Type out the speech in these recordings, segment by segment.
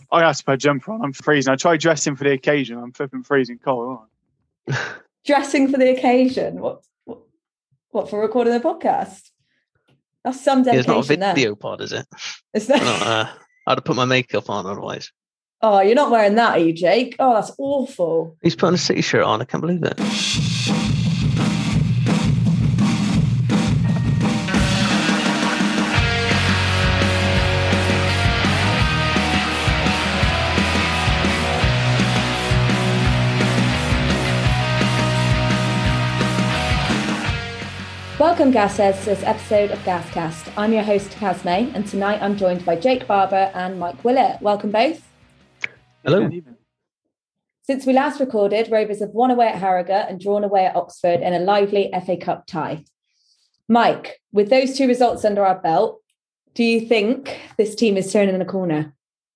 I have to put a jumper on. I'm freezing. I tried dressing for the occasion. I'm flipping freezing cold. Dressing for the occasion? What for recording a podcast? That's some dedication. It's not a video pod, is it? It's not. I'd have put my makeup on otherwise. Oh, you're not wearing that, are you, Jake? Oh, that's awful. He's putting a City shirt on. I can't believe it. Welcome, Gasheads, to this episode of Gascast. I'm your host, Kaz May, and tonight I'm joined by Jake Barber and Mike Willett. Welcome both. Hello. Since we last recorded, Rovers have won away at Harrogate and drawn away at Oxford in a lively FA Cup tie. Mike, with those two results under our belt, do you think this team is turning a corner?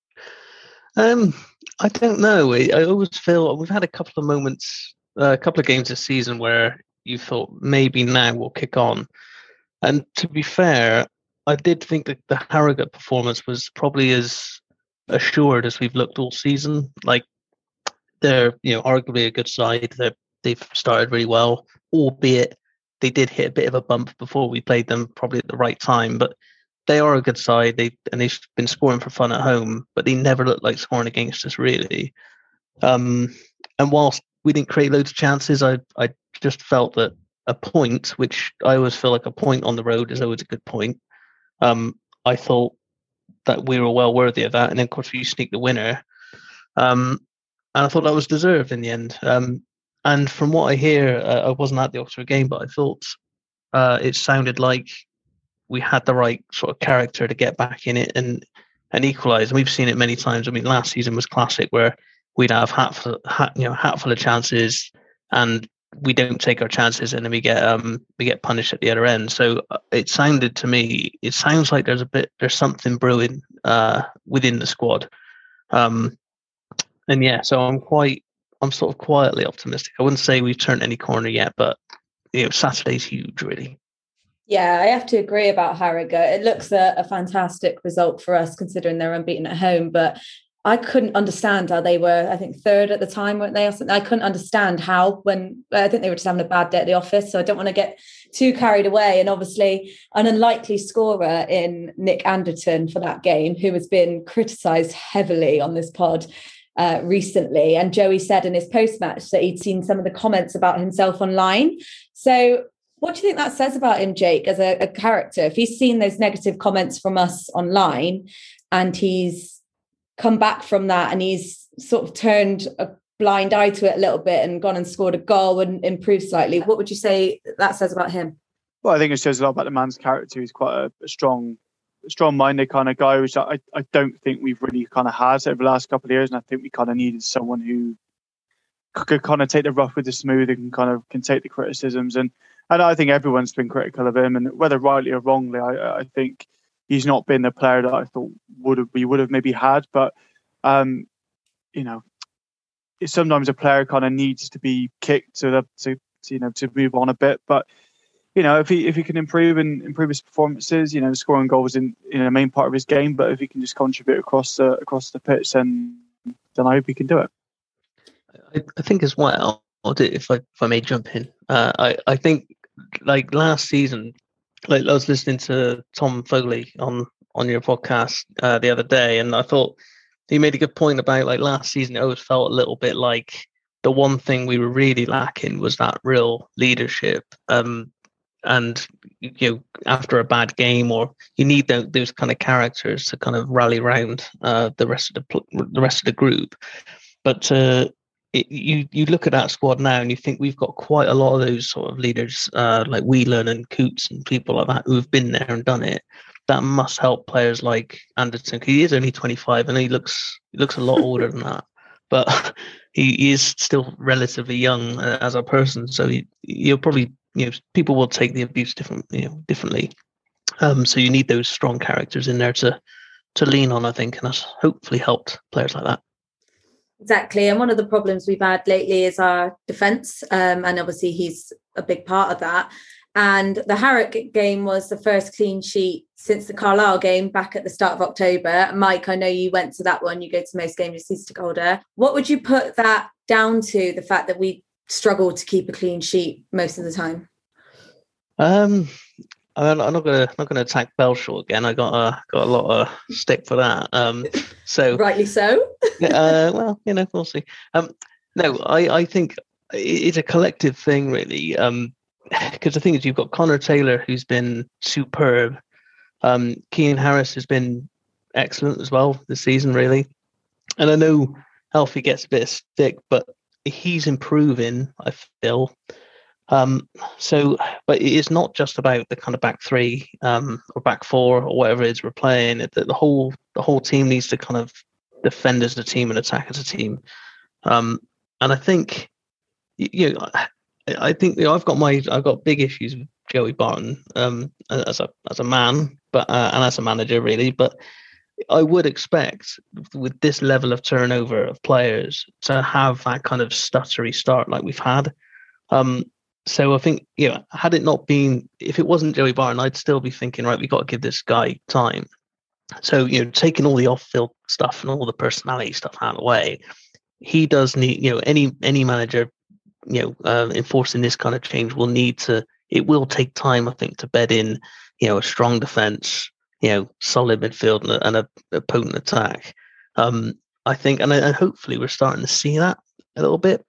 I don't know. I always feel we've had a couple of moments, a couple of games this season where you thought maybe now we'll kick on. And to be fair, I did think that the Harrogate performance was probably as assured as we've looked all season. Like, they're, arguably a good side. They've started really well, albeit they did hit a bit of a bump before we played them, probably at the right time. But they are a good side. They've been scoring for fun at home, but they never looked like scoring against us, really. And whilst we didn't create loads of chances, I just felt that a point, which I always feel like a point on the road is always a good point. I thought that we were well worthy of that. And then, of course, you sneak the winner. And I thought that was deserved in the end. And from what I hear, I wasn't at the Oxford game, but I thought it sounded like we had the right sort of character to get back in it and equalise. And we've seen it many times. I mean, last season was classic, where we'd have hatful of chances, and we don't take our chances, and then we get punished at the other end. So it sounds like there's something brewing within the squad. So I'm sort of quietly optimistic. I wouldn't say we've turned any corner yet, but Saturday's huge, really. Yeah, I have to agree about Harrogate. It looks a fantastic result for us, considering they're unbeaten at home, but I couldn't understand how they were, I think, third at the time, weren't they? Or something? I couldn't understand how, when I think they were just having a bad day at the office. So I don't want to get too carried away. And obviously an unlikely scorer in Nick Anderton for that game, who has been criticised heavily on this pod recently. And Joey said in his post-match that he'd seen some of the comments about himself online. So what do you think that says about him, Jake, as a character? If he's seen those negative comments from us online and he's come back from that and he's sort of turned a blind eye to it a little bit and gone and scored a goal and improved slightly, what would you say that says about him? Well, I think it shows a lot about the man's character. He's quite a strong-minded kind of guy, which I don't think we've really kind of had over the last couple of years. And I think we kind of needed someone who could kind of take the rough with the smooth and can take the criticisms. And I think everyone's been critical of him, and whether rightly or wrongly, I think he's not been the player that I thought we would have maybe had. But sometimes a player kind of needs to be kicked to move on a bit. But if he can improve his performances, scoring goals in a main part of his game, but if he can just contribute across the pitch, then I hope he can do it. I think as well, if I may jump in, I think, like last season, like I was listening to Tom Foley on your podcast the other day, and I thought he made a good point about, like, last season it always felt a little bit like the one thing we were really lacking was that real leadership. And after a bad game, or you need those kind of characters to kind of rally around the rest of the group. But you look at that squad now and you think we've got quite a lot of those sort of leaders, like Whelan and Coots and people like that who have been there and done it. That must help players like Anderton, because he is only 25 and he looks a lot older than that, but he is still relatively young as a person. So you'll probably, people will take the abuse differently. So you need those strong characters in there to lean on, I think, and that's hopefully helped players like that. Exactly. And one of the problems we've had lately is our defence. And obviously he's a big part of that. And the Harrogate game was the first clean sheet since the Carlisle game back at the start of October. Mike, I know you went to that one. You go to most games as season ticket holder. What would you put that down to, the fact that we struggled to keep a clean sheet most of the time? I'm not gonna attack Belshaw again. I got a lot of stick for that. So rightly so. Well, we'll see. No, I think it's a collective thing, really. Because the thing is, you've got Connor Taylor, who's been superb. Keane Harris has been excellent as well this season, really. And I know Alfie gets a bit of stick, but he's improving, I feel. But it's not just about the kind of back three or back four or whatever it is we're playing. The whole team needs to kind of defend as a team and attack as a team. And I think, I've got big issues with Joey Barton as a man, but and as a manager, really. But I would expect, with this level of turnover of players, to have that kind of stuttery start like we've had. So I think, had it not been, if it wasn't Joey Barton, I'd still be thinking, right, we've got to give this guy time. So, taking all the off-field stuff and all the personality stuff out of the way, he does need, any manager, enforcing this kind of change it will take time, I think, to bed in, a strong defense, solid midfield and a potent attack. I think, and hopefully we're starting to see that a little bit.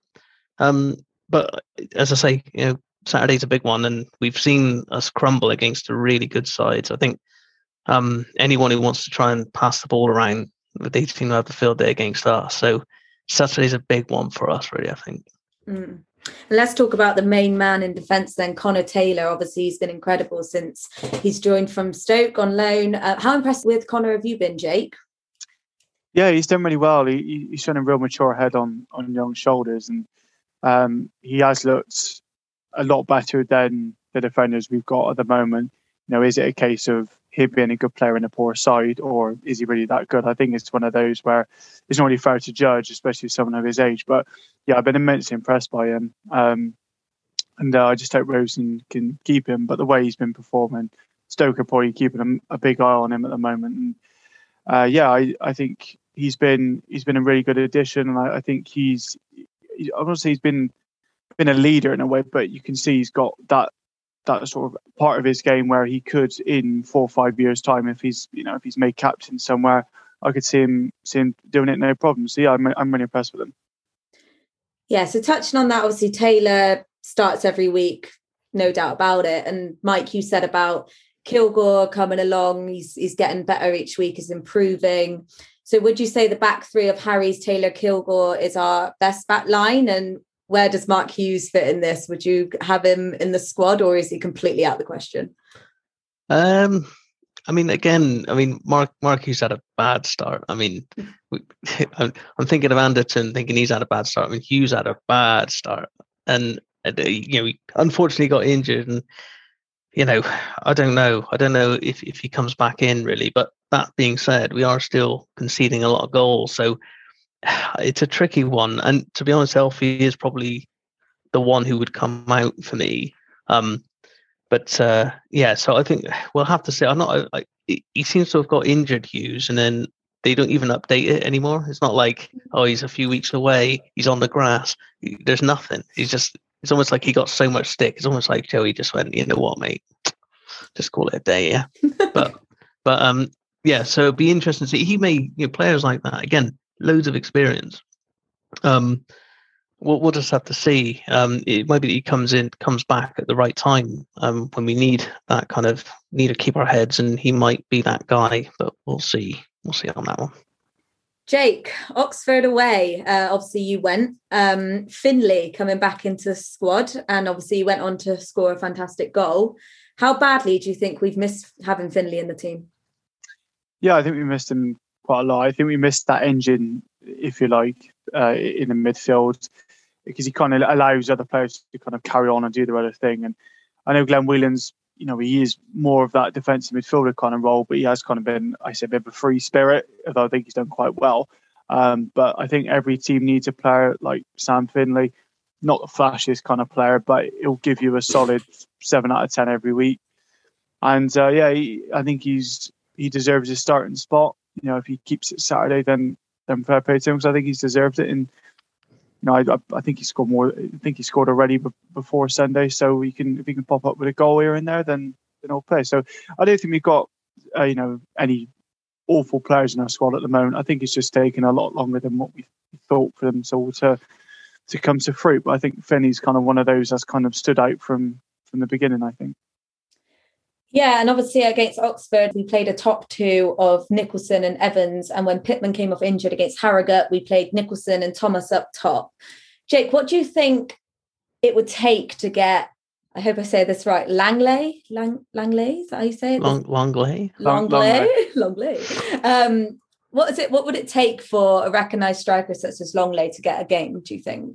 But as I say, Saturday's a big one, and we've seen us crumble against the really good sides. I think anyone who wants to try and pass the ball around, they seem to have the field day against us. So Saturday's a big one for us, really, I think. Mm. Let's talk about the main man in defence then, Connor Taylor. Obviously, he's been incredible since he's joined from Stoke on loan. How impressed with Connor have you been, Jake? Yeah, he's done really well. He's shown a real mature head on young shoulders, and he has looked a lot better than the defenders we've got at the moment. Is it a case of him being a good player in a poor side, or is he really that good? I think it's one of those where it's not really fair to judge, especially someone of his age. But yeah, I've been immensely impressed by him. And I just hope Rosen can keep him. But the way he's been performing, Stoke are probably keeping a big eye on him at the moment. And I think he's been a really good addition. And I think obviously he's been a leader in a way, but you can see he's got that sort of part of his game where he could, in 4 or 5 years' time, if he's made captain somewhere, I could see him doing it no problem. So yeah, I'm really impressed with him. Yeah, so touching on that, obviously Taylor starts every week, no doubt about it. And Mike, you said about Kilgore coming along, he's getting better each week, is improving. So would you say the back three of Harries, Taylor, Kilgore is our best back line? And where does Mark Hughes fit in this? Would you have him in the squad, or is he completely out of the question? Mark Hughes had a bad start. I'm thinking of Anderton, thinking he's had a bad start. Hughes had a bad start, and he unfortunately got injured. And I don't know if he comes back in, really. But that being said, we are still conceding a lot of goals, so it's a tricky one. And to be honest, Elfie is probably the one who would come out for me. So I think we'll have to say, he seems to have got injured, Hughes, and then they don't even update it anymore. It's not like, he's a few weeks away, he's on the grass. There's nothing. It's almost like he got so much stick. It's almost like Joey just went, you know what, mate, just call it a day, yeah. So it'd be interesting to see. He may, players like that, again, loads of experience. We'll just have to see. It might be that he comes back at the right time when we need to keep our heads, and he might be that guy. But we'll see. We'll see on that one. Jake, Oxford away. Obviously, you went. Finlay coming back into the squad, and obviously you went on to score a fantastic goal. How badly do you think we've missed having Finlay in the team? Yeah, I think we missed him quite a lot. I think we missed that engine, if you like, in the midfield, because he kind of allows other players to kind of carry on and do their other thing. And I know Glenn Whelan's, he is more of that defensive midfielder kind of role, but he has kind of been, a bit of a free spirit, although I think he's done quite well. But I think every team needs a player like Sam Finlay. not the flashiest kind of player, but he'll give you a solid 7 out of 10 every week. And I think he deserves his starting spot. You know, if he keeps it Saturday, then fair play to him, because I think he's deserved it. And you know, I think he scored more. I think he scored already before Sunday. So if he can pop up with a goal here and there, then he'll play. So I don't think we've got any awful players in our squad at the moment. I think it's just taken a lot longer than what we thought for them to come to fruit. But I think Finney's kind of one of those that's kind of stood out from the beginning, I think. Yeah, and obviously against Oxford, we played a top two of Nicholson and Evans. And when Pittman came off injured against Harrogate, we played Nicholson and Thomas up top. Jake, what do you think it would take to get, I hope I say this right, Langley? Langley, is that how you say it? Langley. What would it take for a recognised striker such as Longley to get a game, do you think?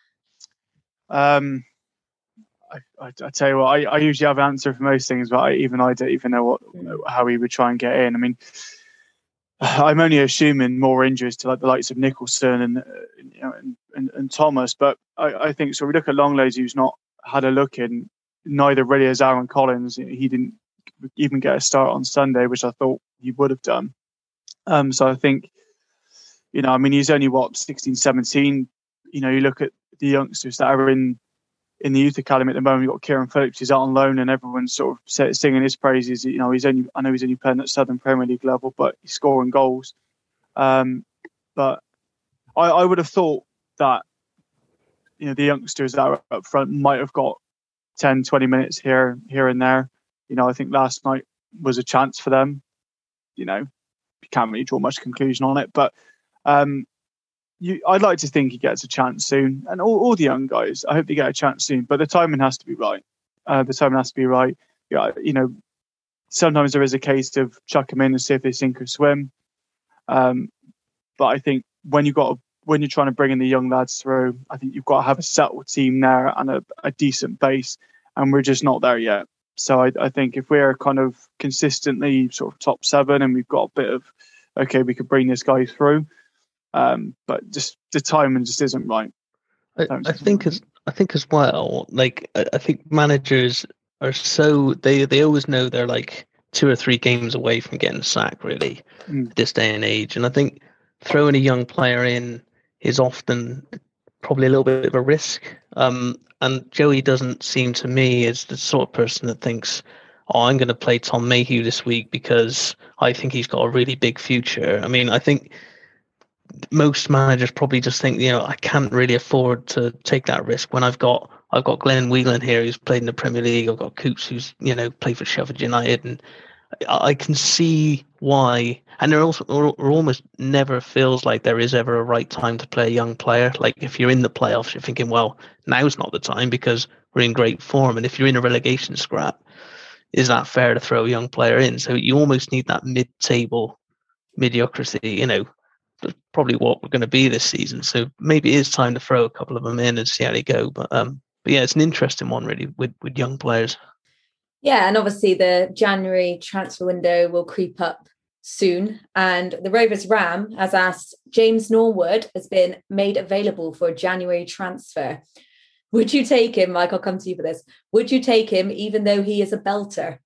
I tell you what, I usually have an answer for most things, but I don't even know how he would try and get in. I mean, I'm only assuming more injuries to like the likes of Nicholson and Thomas, but I think so. We look at Longley's, who's not had a look in. Neither really as Aaron Collins. He didn't even get a start on Sunday, which I thought he would have done. So I think, I mean, he's only 16, 17. You look at the youngsters that are in the youth academy at the moment. You've got Kieran Phillips, he's out on loan, and everyone's sort of singing his praises. I know he's only playing at Southern Premier League level, but he's scoring goals. But I would have thought that the youngsters that are up front might have got 10, 20 minutes here and there. I think last night was a chance for them. You can't really draw much conclusion on it, but I'd like to think he gets a chance soon, and all the young guys, I hope they get a chance soon. But the timing has to be right. Yeah, sometimes there is a case of chuck them in and see if they sink or swim. But I think when you're trying to bring in the young lads through, I think you've got to have a settled team there and a decent base, and we're just not there yet. So I think if we're kind of consistently sort of top 7 and we've got a bit of, okay, we could bring this guy through, but just the timing just isn't right. I think as well, like I think managers are so they always know they're like 2 or 3 games away from getting sacked really at this day and age, and I think throwing a young player in is often probably a little bit of a risk. And Joey doesn't seem to me as the sort of person that thinks, I'm going to play Tom Mayhew this week because I think he's got a really big future. I mean, I think most managers probably just think, I can't really afford to take that risk when I've got Glenn Whelan here who's played in the Premier League. I've got Coops who's, played for Sheffield United, and I can see why. And there almost never feels like there is ever a right time to play a young player. Like if you're in the playoffs, you're thinking, well, now's not the time because we're in great form. And if you're in a relegation scrap, is that fair to throw a young player in? So you almost need that mid-table mediocrity, that's probably what we're going to be this season. So maybe it is time to throw a couple of them in and see how they go. But yeah, it's an interesting one really with young players. Yeah, and obviously the January transfer window will creep up soon, and the Rovers Ram has asked, James Norwood has been made available for a January transfer. Would you take him, Mike? I'll come to you for this. Would you take him even though he is a belter?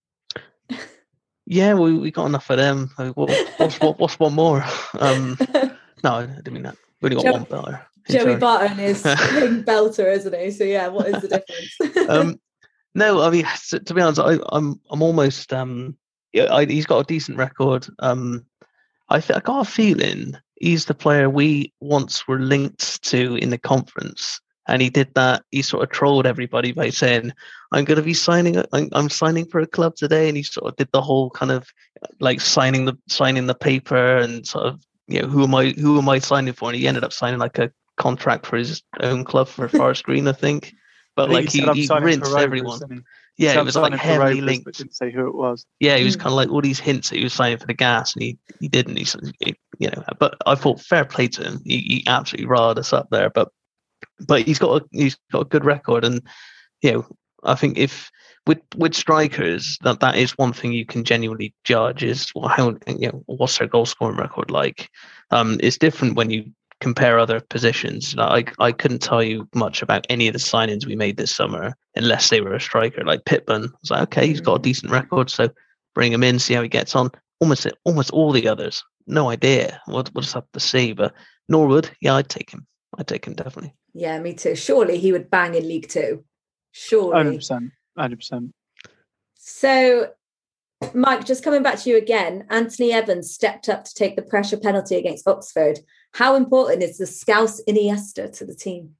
Yeah, we got enough of them. What's one more? No, I didn't mean that. We only got one belter. Joey Barton is king belter, isn't he? So yeah, what is the difference? No, I mean, to be honest, I'm almost he's got a decent record. I got a feeling he's the player we once were linked to in the conference, and he did that. He sort of trolled everybody by saying, "I'm going to be signing. I'm signing for a club today," and he sort of did the whole kind of like signing the paper and sort of who am I signing for? And he ended up signing like a contract for his own club for Forest Green, I think. But like he rinsed everyone. Yeah, it was like heavily linked. But didn't say who it was. Yeah, he was kind of like all these hints that he was signing for the Gas, and he didn't. But I thought fair play to him. He absolutely riled us up there. But he's got a good record, and I think if with strikers that is one thing you can genuinely judge is how what's their goal scoring record like. It's different when you compare other positions. I couldn't tell you much about any of the signings we made this summer unless they were a striker. Like Pittman, I was like, okay, he's got a decent record, so bring him in, see how he gets on. Almost all the others, no idea. We'll just have to see. But Norwood, yeah, I'd take him. I'd take him definitely. Yeah, me too. Surely he would bang in League Two. Surely. 100%. So, Mike, just coming back to you again, Anthony Evans stepped up to take the pressure penalty against Oxford. How important is the Scouse Iniesta to the team?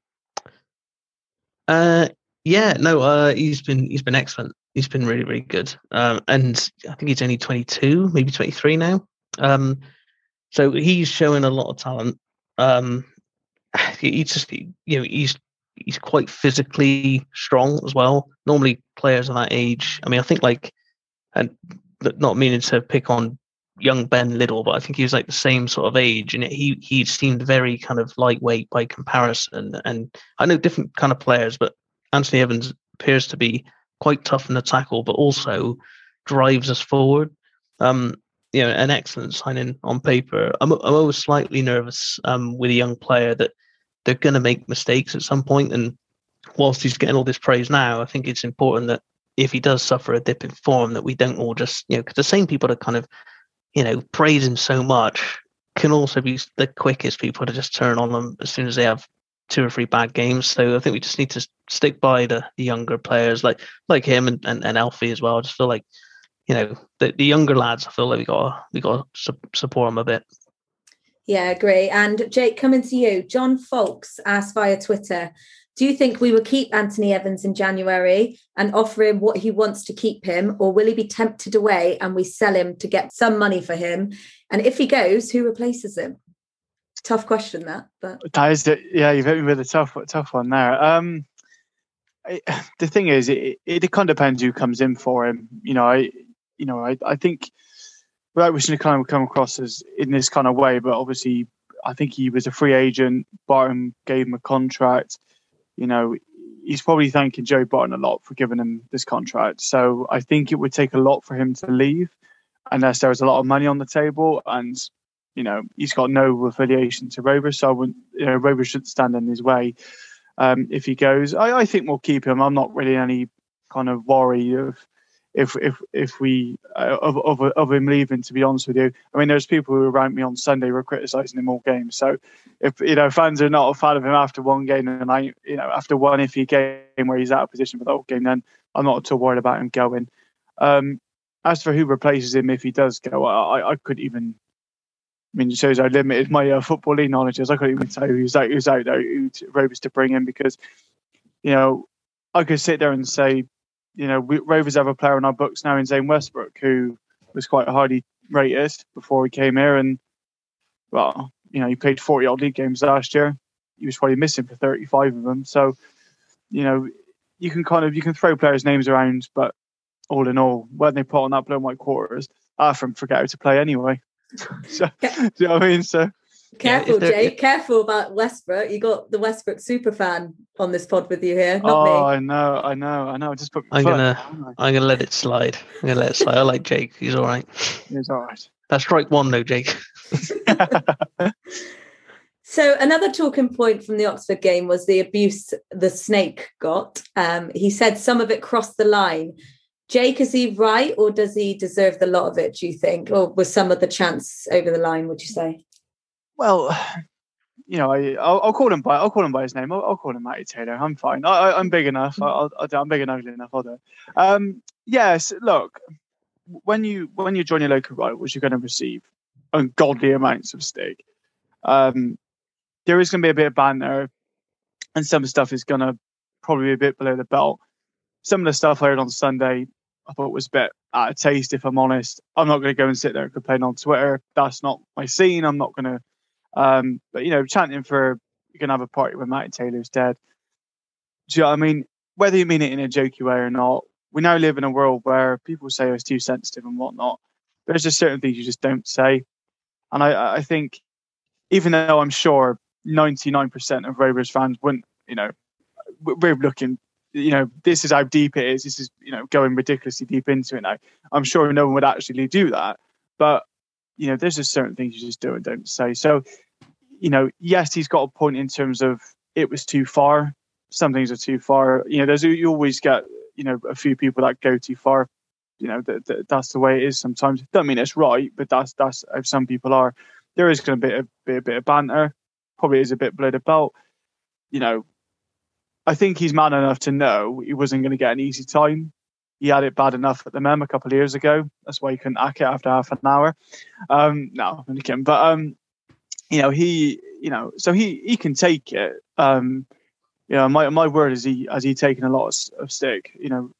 He's been excellent. He's been really, really good. And I think he's only 22, maybe 23 now. So he's showing a lot of talent. He's quite physically strong as well. Normally players of that age, I mean, I think and not meaning to pick on young Ben Liddell, but I think he was like the same sort of age, and he seemed very kind of lightweight by comparison. And I know different kind of players, but Anthony Evans appears to be quite tough in the tackle, but also drives us forward. An excellent signing on paper. I'm always slightly nervous with a young player that they're going to make mistakes at some point. And whilst he's getting all this praise now, I think it's important that if he does suffer a dip in form, that we don't all just, because the same people that kind of, praise him so much can also be the quickest people to just turn on them as soon as they have 2 or 3 bad games. So I think we just need to stick by the younger players like him and Alfie as well. I just feel like, the younger lads, I feel like we got to support them a bit. Yeah, I agree. And Jake, coming to you, John Folks asked via Twitter, do you think we will keep Anthony Evans in January and offer him what he wants to keep him, or will he be tempted away and we sell him to get some money for him? And if he goes, who replaces him? Tough question, but that is it. Yeah, you've hit me with a tough one there. The thing is, it kind of depends who comes in for him. I think, without wishing to kind of come across as in this kind of way, but obviously I think he was a free agent. Barton gave him a contract. He's probably thanking Joe Barton a lot for giving him this contract. So I think it would take a lot for him to leave unless there was a lot of money on the table. And, he's got no affiliation to Rovers. So I wouldn't, Rovers shouldn't stand in his way if he goes. I think we'll keep him. I'm not really any kind of worry of if we of him leaving, to be honest with you. I mean, there's people who around me on Sunday were criticising him all game. So if fans are not a fan of him after one game, and after one iffy game where he's out of position for the whole game, then I'm not at all worried about him going. As for who replaces him if he does go, I couldn't even. I mean, it shows how limited my footballing knowledge is. I couldn't even tell who's out there, who Rovers to bring in, because I could sit there and say, Rovers have a player in our books now in Zane Westbrook, who was quite highly rated before he came here. And, well, he played 40-odd league games last year. He was probably missing for 35 of them. So, you can throw players' names around, but all in all, when they put on that blue and white quarters, half of them forget how to play anyway. So, do you know what I mean? So, careful, Jake. Careful about Westbrook. You got the Westbrook super fan on this pod with you here, not me. I know. Just put. I'm gonna let it slide. I like Jake. He's all right. He's all right. That's strike one, though, Jake. So another talking point from the Oxford game was the abuse the Snake got. He said some of it crossed the line. Jake, is he right, or does he deserve the lot of it, do you think? Or was some of the chance over the line, would you say? Well, I'll call him by his name. I'll call him Matty Taylor. I'm fine. I'm big enough. I'm big and ugly enough. I'll do it. Yes. Look, when you join your local rivals, you're going to receive ungodly amounts of stick. There is going to be a bit of banter, and some stuff is going to probably be a bit below the belt. Some of the stuff I heard on Sunday, I thought was a bit out of taste, if I'm honest. I'm not going to go and sit there and complain on Twitter. That's not my scene. I'm not going to. But chanting for you're going to have a party when Matty Taylor's dead. Do you know what I mean? Whether you mean it in a jokey way or not, we now live in a world where people say it's too sensitive and whatnot. There's just certain things you just don't say. And I think, even though I'm sure 99% of Rovers fans wouldn't, we're looking, this is how deep it is. This is, going ridiculously deep into it now. I'm sure no one would actually do that. But, there's just certain things you just do and don't say. So, yes, he's got a point in terms of it was too far. Some things are too far. You always get, a few people that go too far. That's the way it is sometimes. Don't mean it's right, but that's how some people are. There is going to be a bit of banter. Probably is a bit below the belt. I think he's man enough to know he wasn't going to get an easy time. He had it bad enough at the Mem a couple of years ago. That's why he couldn't hack it after half an hour. No, I'm kidding. But so he can take it. My word is has he taken a lot of stick.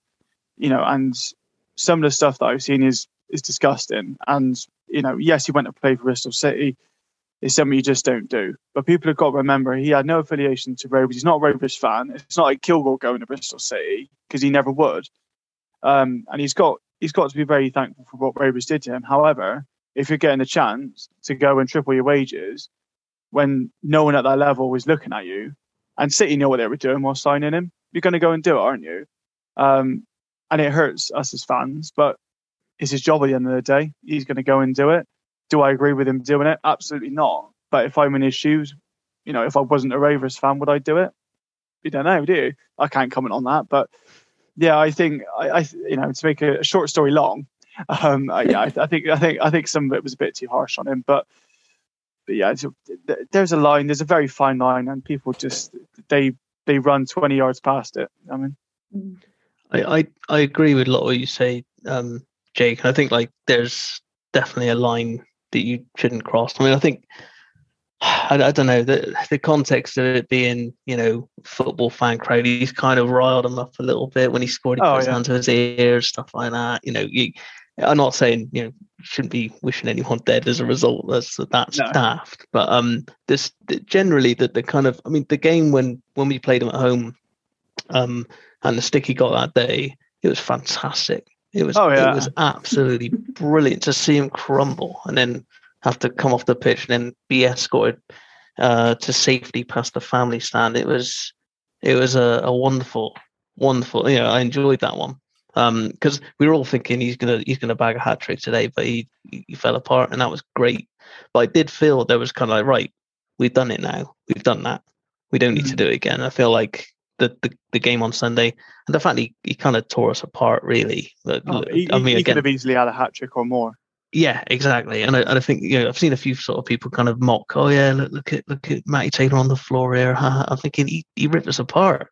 And some of the stuff that I've seen is disgusting. And yes, he went to play for Bristol City. It's something you just don't do. But people have got to remember he had no affiliation to Rovers. He's not a Rovers fan. It's not like Kilgore going to Bristol City because he never would. And he's got to be very thankful for what Rovers did to him. However, if you're getting a chance to go and triple your wages when no one at that level was looking at you, and City know what they were doing while signing him, you're going to go and do it, aren't you? And it hurts us as fans, but it's his job at the end of the day. He's going to go and do it. Do I agree with him doing it? Absolutely not. But if I'm in his shoes, if I wasn't a Rovers fan, would I do it? You don't know, do you? I can't comment on that. But yeah, I think to make a short story long, I think some of it was a bit too harsh on him. But yeah, there's a line. There's a very fine line, and people just they run 20 yards past it. I mean, I agree with a lot of what you say, Jake. I think there's definitely a line that you shouldn't cross. I mean, I think I don't know the context of it being football fan crowd. He's kind of riled him up a little bit when he scored. He put his hand to his ears, stuff like that. I'm not saying shouldn't be wishing anyone dead as a result. That's daft. But this generally the kind of the game when we played him at home, and the stick he got that day, it was fantastic. It was It was absolutely brilliant to see him crumble and then have to come off the pitch and then be escorted to safety past the family stand. It was a wonderful. I enjoyed that one because we were all thinking he's gonna bag a hat trick today, but he fell apart and that was great. But I did feel there was kind of right, we've done it now, we've done that, we don't need to do it again. I feel like the game on Sunday and the fact he kind of tore us apart really. He could have easily had a hat trick or more. Yeah, exactly. And I think I've seen a few sort of people kind of mock. Oh yeah, look at Matty Taylor on the floor here. I'm thinking he ripped us apart.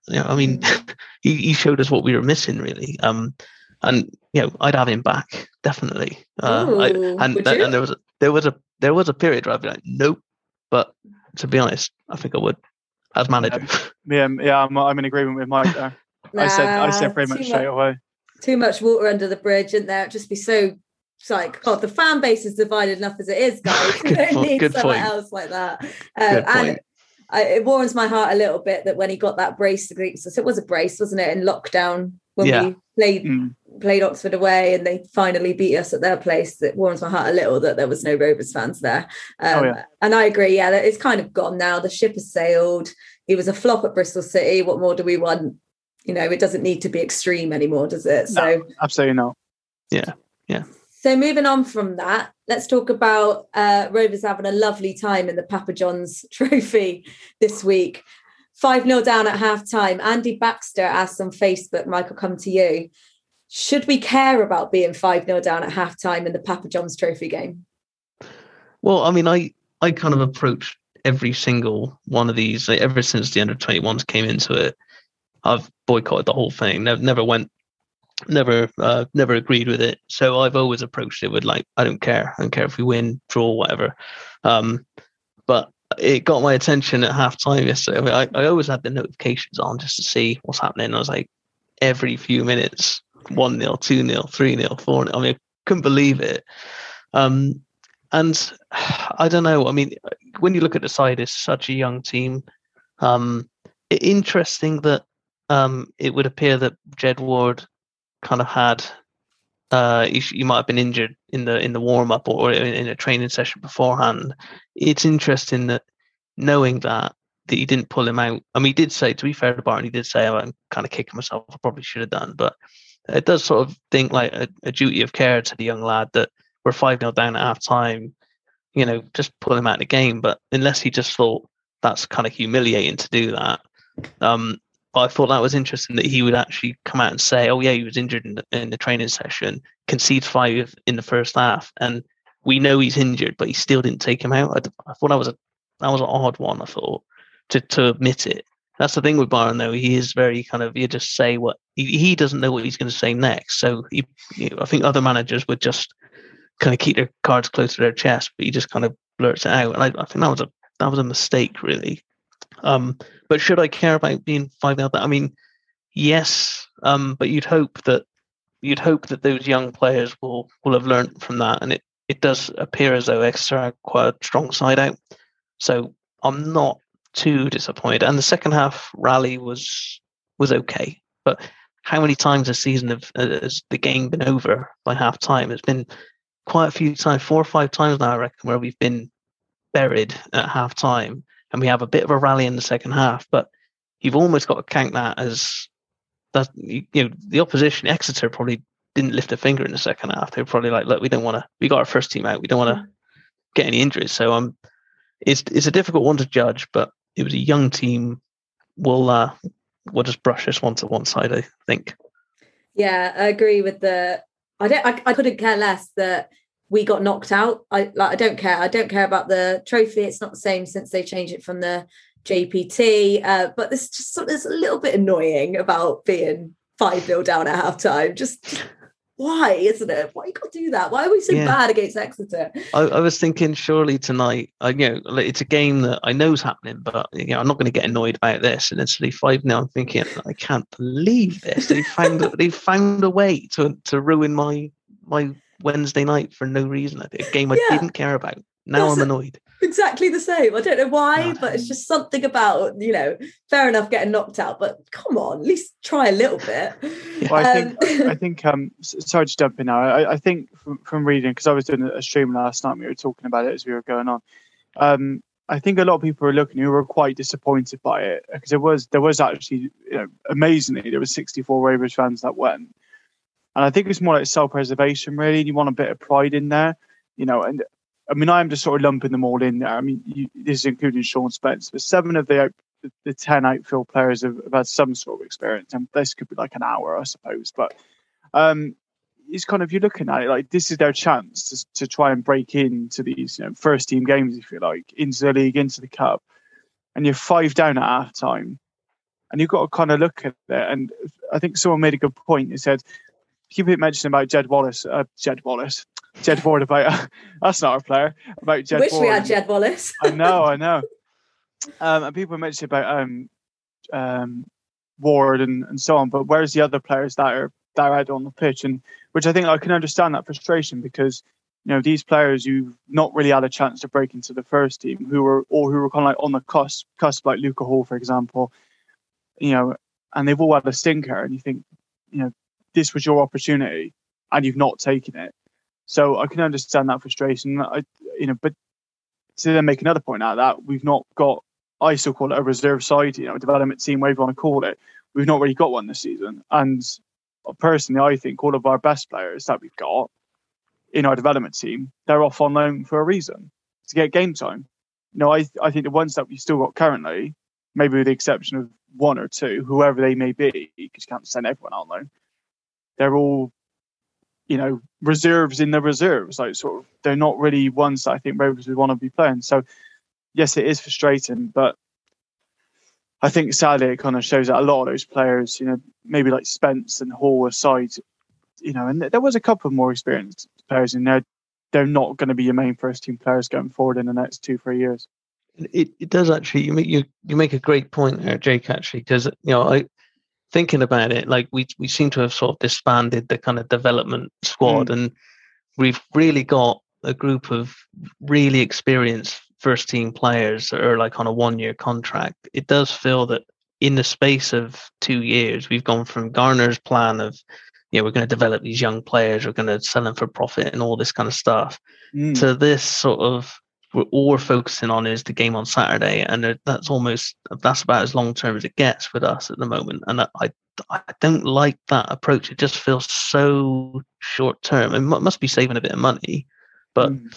He showed us what we were missing really. And I'd have him back definitely. There was a period where I'd be like, nope. But to be honest, I think I would as manager. Yeah, I'm in agreement with Mike there. I said pretty much straight away. Too much water under the bridge, isn't there? It'd just be so. It's like, God, the fan base is divided enough as it is, guys. We don't need someone else like that. And it warms my heart a little bit that when he got that brace, it was a brace, wasn't it, in lockdown when we played Oxford away and they finally beat us at their place. It warms my heart a little that there was no Rovers fans there. And I agree, that it's kind of gone now. The ship has sailed. He was a flop at Bristol City. What more do we want? It doesn't need to be extreme anymore, does it? No, absolutely not. Yeah. So moving on from that, let's talk about Rovers having a lovely time in the Papa John's Trophy this week. 5-0 down at half-time. Andy Baxter asked on Facebook, Michael, come to you. Should we care about being 5-0 down at half-time in the Papa John's Trophy game? Well, I kind of approached every single one of these, ever since the under-21s came into it. I've boycotted the whole thing. Never agreed with it. So I've always approached it with I don't care if we win, draw, whatever. But it got my attention at half time yesterday. I always had the notifications on just to see what's happening. I was like, every few minutes, 1-0, 2-0, 3-0, 4-0. I couldn't believe it. And I don't know. When you look at the side, it's such a young team. Interesting that it would appear that Jed Ward kind of had he might have been injured in the warm up or in a training session beforehand. It's interesting that knowing that he didn't pull him out. He did say, to be fair to Barton, he did say, I'm kind of kicking myself. I probably should have done, but it does sort of think like a duty of care to the young lad that we're 5-0 down at half time. just pull him out of the game. But unless he just thought that's kind of humiliating to do that. But I thought that was interesting that he would actually come out and say, "Oh yeah, he was injured in the training session, concede 5 in the first half, and we know he's injured, but he still didn't take him out." I thought that was an odd one. I thought to admit it. That's the thing with Byron, though. He is very kind of, you just say what he doesn't know what he's going to say next. So I think other managers would just kind of keep their cards close to their chest, but he just kind of blurts it out. And I think that was a mistake, really. But should I care about being 5-0? I mean, yes. But you'd hope that those young players will have learned from that, and it does appear as though Exeter are quite a strong side out. So I'm not too disappointed. And the second half rally was okay. But how many times this season has the game been over by half time? It's been quite a few times, 4 or 5 times now, I reckon, where we've been buried at half time and we have a bit of a rally in the second half. But you've almost got to count that as that. The opposition, Exeter, probably didn't lift a finger in the second half. They were probably like, look, we got our first team out. We don't want to get any injuries. So it's a difficult one to judge, but it was a young team. We'll just brush this one to one side, I think. Yeah, I agree with I couldn't care less that we got knocked out. I don't care. I don't care about the trophy. It's not the same since they changed it from the JPT. But there's a little bit annoying about being 5-0 down at halftime. Just why, isn't it? Why you got to do that? Why are we so bad against Exeter? I was thinking surely tonight, it's a game that I know is happening, but I'm not going to get annoyed about this. And it's 5-0. I'm thinking, I can't believe this. They found a way to ruin my Wednesday night for no reason. A game I didn't care about. Now I'm annoyed. Exactly the same. I don't know why, but it's just something about, fair enough getting knocked out, but come on, at least try a little bit. Well, I think sorry to jump in now. I think from reading, because I was doing a stream last night, we were talking about it as we were going on. I think a lot of people were looking who were quite disappointed by it, because there was actually, amazingly, there was 64 Rovers fans that went. And I think it's more like self-preservation, really. You want a bit of pride in there, and I mean, I'm just sort of lumping them all in there. I mean, this is including Sean Spence, but 7 of the 10 outfield players have had some sort of experience, and this could be like an hour, I suppose. But it's kind of, you're looking at it like this is their chance to try and break into these first team games, if you like, into the league, into the cup, and you're 5 down at half time, and you've got to kind of look at it. And I think someone made a good point. They said, keep mentioning about Jed Ward about that's not our player. About Jed Wish Ward. We had Jed Wallace. I know. And people mentioned about Ward and so on, but where's the other players that are out on the pitch? And which I think I can understand that frustration, because these players who've not really had a chance to break into the first team, who were kind of like on the cusp, like Luca Hall, for example, and they've all had a stinker, and you think, this was your opportunity and you've not taken it. So I can understand that frustration. But to then make another point out of that, we've not got, I still call it a reserve side, a development team, whatever you want to call it. We've not really got one this season. And personally, I think all of our best players that we've got in our development team, they're off on loan for a reason, to get game time. I think the ones that we've still got currently, maybe with the exception of 1 or 2, whoever they may be, because you can't send everyone on loan, they're all, reserves in the reserves. Like, sort of, they're not really ones that I think Rovers would want to be playing. So, yes, it is frustrating, but I think sadly it kind of shows that a lot of those players, maybe like Spence and Hall aside, and there was a couple of more experienced players in there. They're not going to be your main first team players going forward in the next 2-3 years. It does actually. You make a great point there, Jake. Actually, because thinking about it, like we seem to have sort of disbanded the kind of development squad, and we've really got a group of really experienced first team players that are like on a 1-year contract. It does feel that in the space of 2 years, we've gone from Garner's plan of, we're going to develop these young players, we're going to sell them for profit and all this kind of stuff, to this sort of, all we're focusing on is the game on Saturday, and that's about as long term as it gets with us at the moment. And I don't like that approach. It just feels so short term. It must be saving a bit of money, but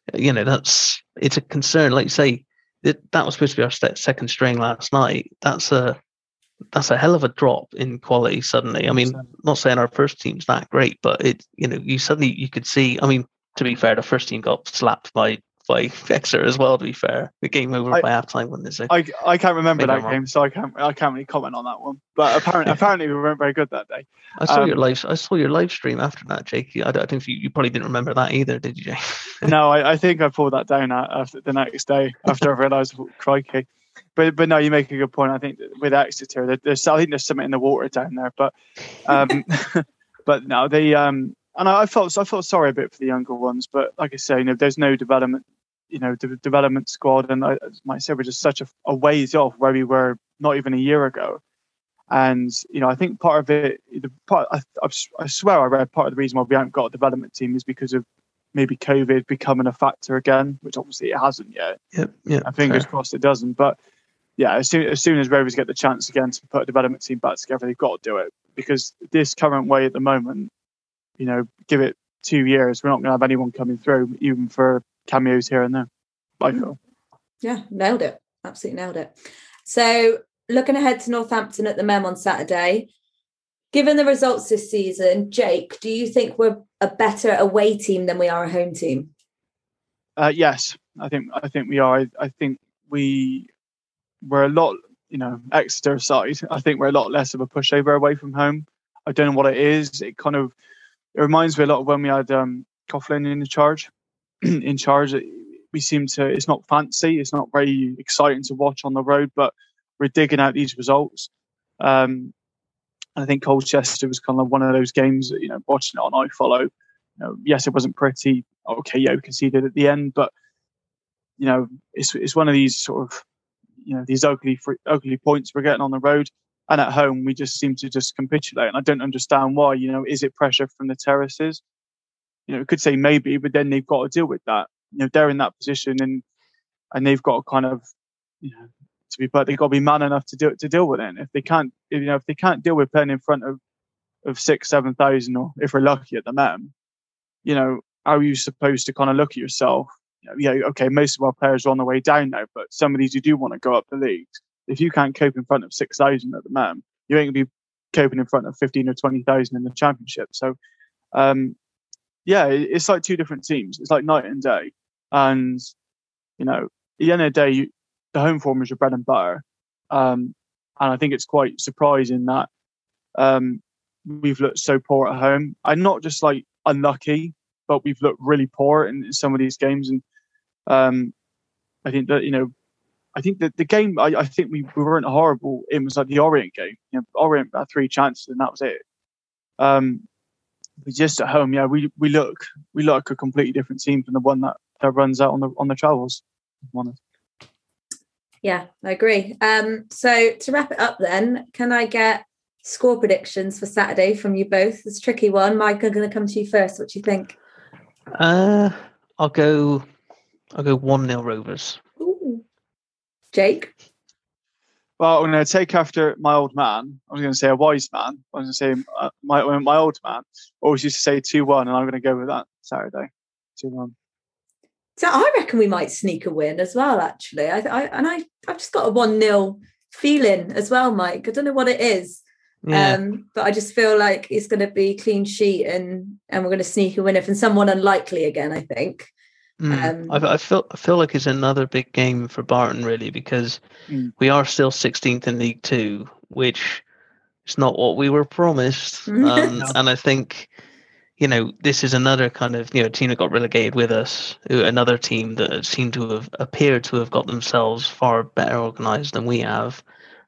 it's a concern. Like you say, that was supposed to be our second string last night. That's a hell of a drop in quality suddenly. I mean, not saying our first team's that great, but you could see. I mean, to be fair, the first team got slapped by Exeter as well. To be fair, the game over by halftime, wasn't it? So I can't remember that game, so I can't really comment on that one. But apparently we weren't very good that day. I saw your live stream after that, Jake. I don't think you probably didn't remember that either, did you, Jake? No, I think I pulled that down after the next day after I realised, crikey. But no, you make a good point. I think with Exeter, I think there's something in the water down there. But but no, and I felt sorry a bit for the younger ones. But like I say, there's no development. The development squad, and I might say we're just such a ways off where we were not even a year ago. And I think part of it, I swear I read part of the reason why we haven't got a development team is because of maybe COVID becoming a factor again, which obviously it hasn't yet. Yeah. And fingers crossed it doesn't. But yeah, as soon as Rovers get the chance again to put a development team back together, they've got to do it, because this current way at the moment, give it 2 years, we're not going to have anyone coming through, even for cameos here and there. I feel. Yeah, nailed it. Absolutely nailed it. So looking ahead to Northampton at the Mem on Saturday, given the results this season, Jake, do you think we're a better away team than we are a home team? Yes, I think we are. I think we're a lot, Exeter aside, I think we're a lot less of a pushover away from home. I don't know what it is. It reminds me a lot of when we had Coughlin in charge. We seem to, it's not fancy, it's not very exciting to watch on the road, but we're digging out these results. I think Colchester was kind of one of those games that, watching it on iFollow, yes, it wasn't pretty. Okay, yeah, we conceded at the end, but it's one of these sort of, these ugly points we're getting on the road, and at home we just seem to just capitulate. And I don't understand why. Is it pressure from the terraces? We could say maybe, but then they've got to deal with that. They're in that position, and they've got to kind of, they've got to be man enough to deal with it. And if they can't deal with playing in front of 6,000-7,000, or if we're lucky at the Mem, how are you supposed to kind of look at yourself? Okay, most of our players are on the way down now, but some of these who do want to go up the leagues, if you can't cope in front of 6,000 at the Mem, you ain't going to be coping in front of 15 or 20,000 in the Championship. So, yeah, it's like two different teams. It's like night and day. And, at the end of the day, the home form is your bread and butter. And I think it's quite surprising that we've looked so poor at home. And not just like unlucky, but we've looked really poor in some of these games. And I think that, the game, I think we weren't horrible. It was like the Orient game. Orient had 3 chances and that was it. But just at home, yeah, we look like a completely different team from the one that runs out on the travels. Yeah, I agree. So to wrap it up then, can I get score predictions for Saturday from you both? It's a tricky one. Mike, I'm going to come to you first. What do you think? I'll go 1-0 Rovers. Ooh. Jake? Well, I'm going to take after my old man. I was going to say a wise man. I was going to say my old man always used to say 2-1, and I'm going to go with that Saturday. 2-1. So I reckon we might sneak a win as well, actually. I've just got a 1-0 feeling as well, Mike. I don't know what it is. Yeah. But I just feel like it's going to be clean sheet and we're going to sneak a winner from someone unlikely again, I think. I feel like it's another big game for Barton, really, because we are still 16th in League Two, which is not what we were promised. And I think, this is another kind of, team that got relegated with us, another team that seemed to have appeared to have got themselves far better organised than we have.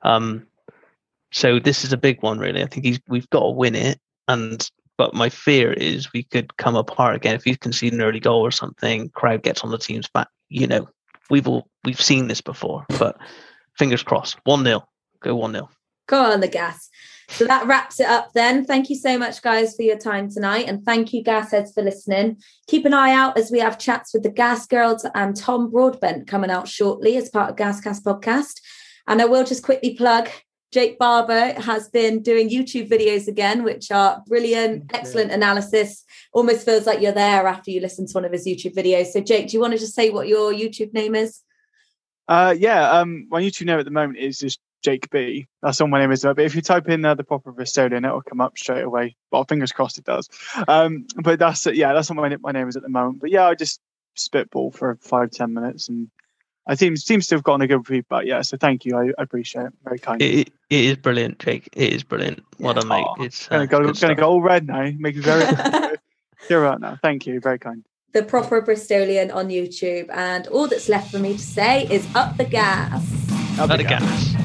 So this is a big one, really. I think we've got to win it. But my fear is we could come apart again if you concede an early goal or something. Crowd gets on the team's back. We've seen this before. But fingers crossed. 1-0. Go 1-0. Go on the gas. So that wraps it up then. Thank you so much, guys, for your time tonight. And thank you, Gasheads, for listening. Keep an eye out as we have chats with the Gas Girls and Tom Broadbent coming out shortly as part of Gascast podcast. And I will just quickly plug Jake Barber has been doing YouTube videos again, which are brilliant, excellent analysis. Almost feels like you're there after you listen to one of his YouTube videos. So Jake, do you want to just say what your YouTube name is? My YouTube name at the moment is just Jake B. That's all my name is. But if you type in the proper Bristolian, it'll come up straight away. Well, fingers crossed it does. But that's what my name is at the moment. But yeah, I just spitball for 5-10 minutes, and I think seems to have gotten a good feedback. Yeah, so thank you. I appreciate it. Very kind. It is brilliant, Jake. It is brilliant. What a mate. It's gonna go all red now. Make me very you're right now. Thank you. Very kind. The proper Bristolian on YouTube, and all that's left for me to say is up the gas. Up the gas.